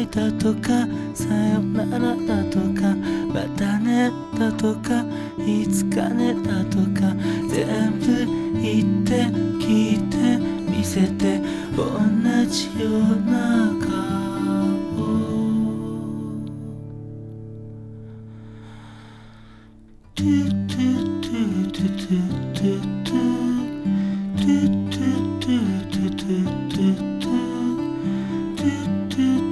だとかさよならだとかまたねだとかいつかねだとか